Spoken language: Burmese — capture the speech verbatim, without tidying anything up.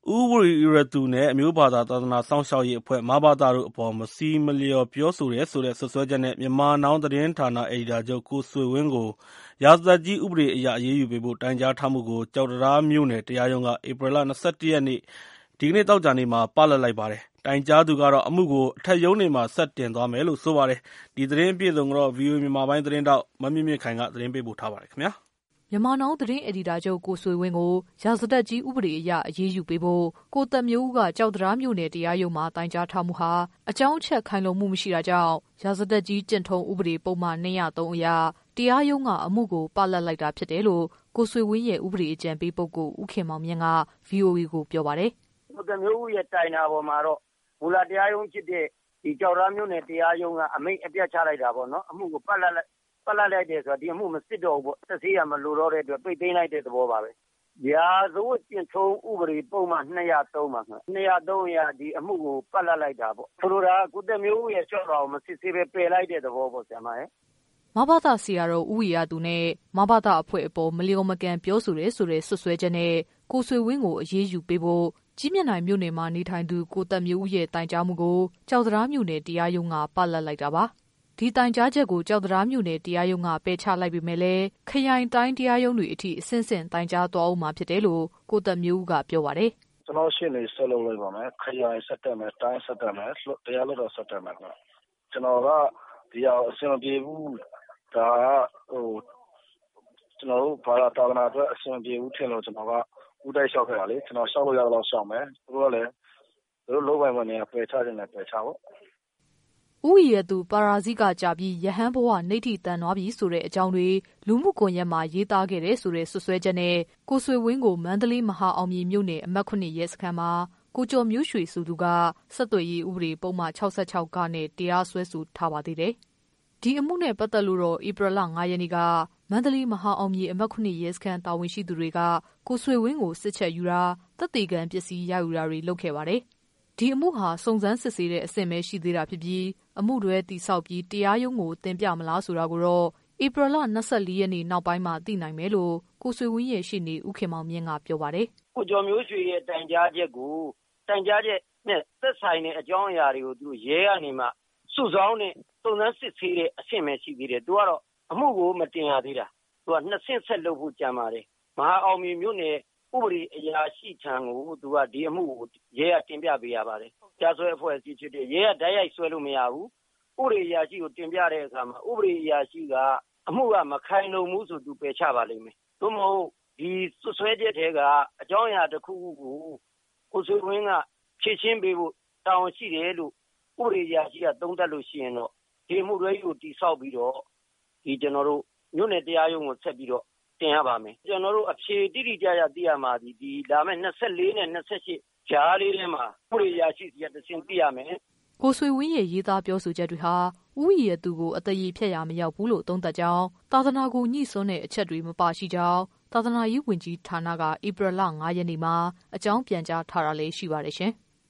ဦးဝီရသူနဲ့အမျိုးဘာသာသာသနာစောင့်ရှောက်ရေးအဖွဲ့ မဘသတို့အပေါ်မစီမလျော်ပြောဆိုတယ်ဆိုတဲ့စွပ်စွဲချက်နဲ့ Myanmar Now သတင်းဌာနအယ်ဒီတာချုပ်ကိုဆွေဝင်းကိုရာဇသတ်ကြီးဥပဒေအရအရေးယူပေးဖို့တိုင်ကြားထားမှုကိုကျောက်တံတားမြို့နယ်တရားရုံးကဧပြီလ ၂၁ ရက်နေ့ ဒီကနေ့သောကြာနေ့မှာပလပ်လိုက်ပါတယ်။ တိုင်ကြားသူကတော့အမှုကိုအထက်ရုံးတွေမှာဆက်တင်သွားမယ်လို့ဆိုပါတယ်။ ဒီသတင်းအပြည့်အစုံကို ဗွီအိုအေမြန်မာပိုင်းသတင်းထောက်မမြင့်မြင့်ခိုင်ကသတင်းပေးပို့ထားပါတယ်ခင်ဗျာ။ Myanmar Now သတင်းအယ်ဒီတာချုပ်ကိုဆွေဝင်းကိုရာဇသတ်ကြီးဥပဒေအရအရေးယူပေးဖို့ကိုသက်မျိုးဦးကကျောက်တံတားမြို့နယ်တရားရုံးမှာတိုင်ကြားထားမှုဟာအကြောင်းအချက်ခိုင်လုံမှုမရှိတာကြောင့်ရာဇသတ်ကြီးကျင့်ထုံးဥပဒေပုဒ်မ၂၀၃အရတရားရုံးကအမှုကိုပလပ်လိုက်တာဖြစ်တယ်လို့ကိုဆွေဝင်းရဲ့ဥပဒေအကြံပေးပုဂ္ဂိုလ်ဦးခင်မောင်မြင့်က ဗွီအိုအေ ကိုပြောပါတယ်။ကိုသက်မျိုးဦးရဲ့တိုင်တာပေါ်မှာတော့မူလတရားရုံးဖြစ်တဲ့ဒီကျောက်တံတားမြို့နယ်တရားရုံးကအမိန့်အပြတ်ချလိုက်တာပေါ့နော်။အမှုကိုပလပ်လိုက်ပလပ်လိုက်တယ်ဆိုတာဒီအမှုမစစ်တော့ဘူးပေါ့စစ်ဆေးရမလိုတော့တဲ့အတွက်ပိတ်သိမ်းလိုက်တဲ့သဘောပါပဲ။ရာဇဝတ်ကျင့်ထုံးဥပဒေပုံမှန်၂၀၃ပါခင်ဗျ။၂၀၃အရဒီအမှုကိုပလပ်လိုက်တာပေါ့။ဆိုလိုတာကကိုသက်မျိုးဦးရဲ့လျှော့တော်ကိုမစစ်ဆေးပဲပယ်လိုက်တဲ့သဘောပေါ့ဆရာမရဲ့။မဘသဆရာတော်ဦးဝီရသူနဲ့မဘသအဖွဲ့အပေါ်မလျော်မကန်ပြောဆိုတယ်ဆိုတဲ့စွပ်စွဲချက်နဲ့ကိုဆွေဝင်းကိုအရေးယူပေးဖို့ကြီးမြတ်နိုင်မြို့နယ်မှာနေထိုင်သူကိုသက်မျိုးဦးရဲ့တိုင်ကြားမှုကိုကျောက်တံတားမြို့နယ်တရားရုံးကပလပ်လိုက်တာပါ။ဒီတိုင်ကြားချက်ကိုကျောက်တံတားမြို့နယ်တရားရုံးကပယ်ချလိုက်ပေမဲ့လည်းခရိုင်တိုင်းတရားရုံးတွေအထိအဆင့်ဆင့်တိုင်ကြားသွားအောင်မှာဖြစ်တယ်လို့ကိုသက်မျိုးဦးကပြောပါတယ်။ကျွန်တော်ရှင်းနေဆက်လုပ်လိုက်ပါမယ်။ခရိုင်ဆက်တက်မယ်တိုင်းဆက်တက်မယ်တရားလွှတ်တော်ဆက်တက်မယ်။ကျွန်တော်ကဒီအဆင်မပြေဘူးဒါကဟိုကျွန်တော်တို့ဘာသာတာဝန်အတွက်အဆင်ပြေဘူးထင်လို့ကျွန်တော်ကဥတိုက်လျှောက်ခဲ့တာလေကျွန်တော်လျှောက်လို့ရတော့လျှောက်မယ်သူတို့ကလည်းသူတို့လုံးပိုင်ဝင်နေပယ်ချတယ်နဲ့ပယ်ချပေါ့ဥဝီရသူပါရာဇိကကြပြီးယဟန်ဘဝနေထိတန်သွားပြီဆိုတဲ့အကြောင်းတွေလူမှုကွန်ရက်မှာရေးသားခဲ့တဲ့ဆိုတဲ့ဆွဆွဲချက်နဲ့ကိုဆွေဝင်းကိုမန္တလေးမဟာအောင်မြေမြို့နယ်အမှတ်ခုနှစ်ရဲစခန်းမှာကိုကျော်မျိုးရွှေစုသူကဆက်သွယ်ရေးဥပဒေပုံမှန်၆၆ကနဲ့တရားစွဲဆိုထားပါသေးတယ်။ဒီအမှုနဲ့ပတ်သက်လို့တော့ဧပြီလ၅ရက်နေ့ကမန္တလေးမဟာအောင်မြေအမှတ်ခုနှစ်ရဲစခန်းတာဝန်ရှိသူတွေကကိုဆွေဝင်းကိုစစ်ချက်ယူတာသက်သေခံပစ္စည်းရယူတာတွေလုပ်ခဲ့ပါတယ်။ဒီအမှုဟာစုံစမ်းစစ်ဆေးတဲ့အဆင့်ပဲရှိသေးတာဖြစ်ပြီးအမှုတွေတိဆောက်ပြီးတရားရုံးကိုတင်ပြမလားဆိုတာကိုတော့ဧပြီလ၂၄ရက်နေ့နောက်ပိုင်းမှာသိနိုင်မယ်လို့ကိုဆွေဝင်းရဲ့ရှေ့နေဦးခင်မောင်မြင့်ကပြောပါတယ်။ကိုကျော်မျိုးရွှေရဲ့တိုင်ကြားချက်ကိုတိုင်ကြားချက်နဲ့သက်ဆိုင်တဲ့အကြောင်းအရာတွေကိုသူရဲကနေမှစုဆောင်းတဲ့စုံစမ်းစစ်ဆေးတဲ့အဆင့်ပဲရှိသေးတယ်။သူကတော့အမှုကိုမတင်ရသေးတာ။သူကနှစ်ဆင့်ဆက်လုပ်ဖို့ကြံပါတယ်။မဟာအောင်မြေမြို့နယ်ဥပဒေအရာရှိထံကိုသူကဒီအမှုကိုရဲကတင်ပြပေးရပါတယ်။ကြားစွဲအဖွဲ့အစည်းဖြစ်တဲ့ရဲကဓာတ်ရိုက်ဆွဲလို့မရဘူး။ဥပဒေအရာရှိကိုတင်ပြတဲ့အခါမှာဥပဒေအရာရှိကအမှုကမခိုင်လုံဘူးဆိုသူပယ်ချပါလိမ့်မယ်။သို့မဟုတ်ဒီဆွဆွဲချက်တွေကအကြောင်းအရာတစ်ခုခုကိုကိုဆွေဝင်းကဖြည့်ရှင်းပေးဖို့တာဝန်ရှိတယ်လို့ဥပဒေအရာရှိကသုံးသပ်လို့ရှိရင်တော့ဒီမှုတွေကိုတိဆောက်ပြီးတော့ဒီကျွန်တော်တို့မြို့နယ်တရားရုံးကိုဆက်ပြီးတော့တင်ရပါမယ်ကျွန်တော်တို့အဖြေတိတိကျကျသိရမှာဒီဒီလာမယ့်၂၄နဲ့၂၈ဂျားလေးထဲမှာဥပဒေအရာရှိစီကတဆင့်သိရမယ်ကိုဆွေဝင်းရဲ့ရေးသားပြောဆိုချက်တွေဟာဥယျာဉ်သူကိုအသေးဖြတ်ရမရောက်ဘူးလို့သုံးသပ်ကြောင်းသာသနာကိုညှိစွန်းတဲ့အချက်တွေမပါရှိကြောင်းသာသနာရေးဝန်ကြီးဌာနကဧပြီလ၅ရက်နေ့မှာအကြောင်းပြန်ကြားထားတာလည်းရှိပါတယ်ရှင်